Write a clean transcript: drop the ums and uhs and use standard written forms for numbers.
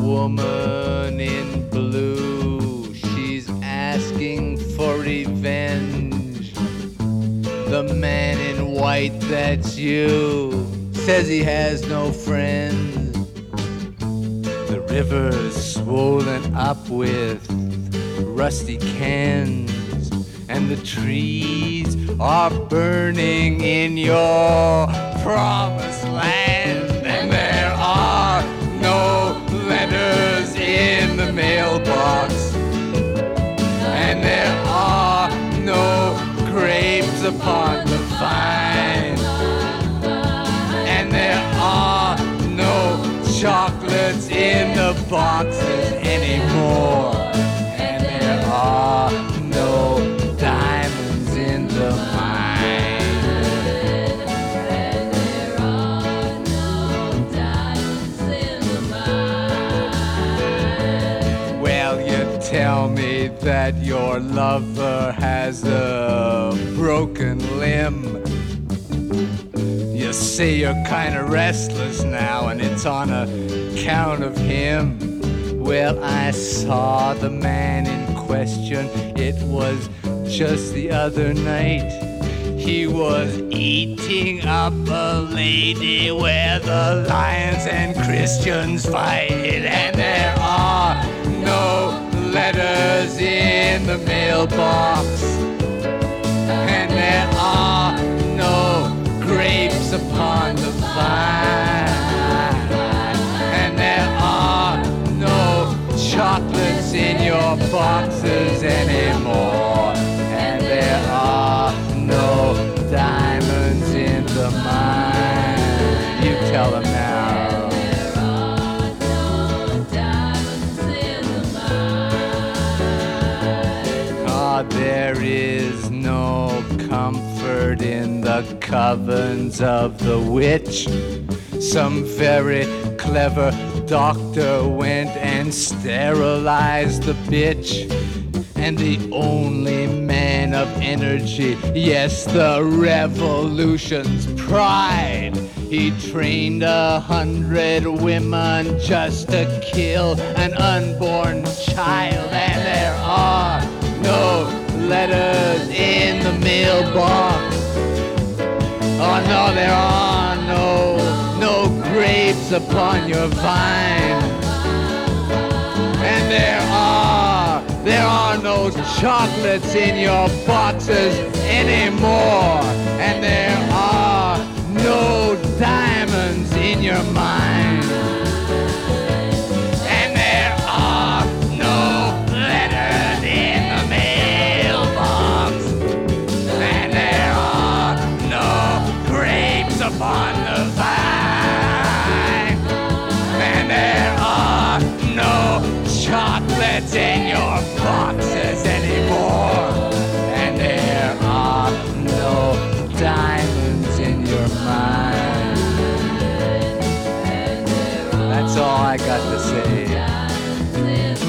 woman in blue, she's asking for revenge. The man in white, that's you, says he has no friends. The river's swollen up with rusty cans, and the trees are burning in your promised land. And there are no letters in the mailbox, and there are no grapes upon the vine, and there are no chocolates in the boxes anymore, and there are no diamonds in the mine. And there are no diamonds in the mine. Well, you tell me that your lover has a broken limb. You say you're kinda restless now, and it's on account of him. Well, I saw the man in question, it was just the other night. He was eating up a lady where the lions and Christians fight, and there are no letters in the mailbox, and there are no grapes upon the vine, and there are no chocolates in your boxes anymore, and there are no diamonds in the mine. You tell them now. There are no diamonds in the mine. Ah, there is no comfort in the covens of the witch. Some very clever doctor went and sterilized the bitch. And the only man of energy, yes, the revolution's pride, he trained 100 women just to kill an unborn child. And there are no letters in the mailbox. Oh no, there are no grapes upon your vine. And there are no chocolates in your boxes anymore. And there are no diamonds in your mind. And there are no letters in the mailbox. And there are no grapes upon the vine. And there are no chocolates in your boxes anymore. And there are no diamonds in your mind. That's all I got to say.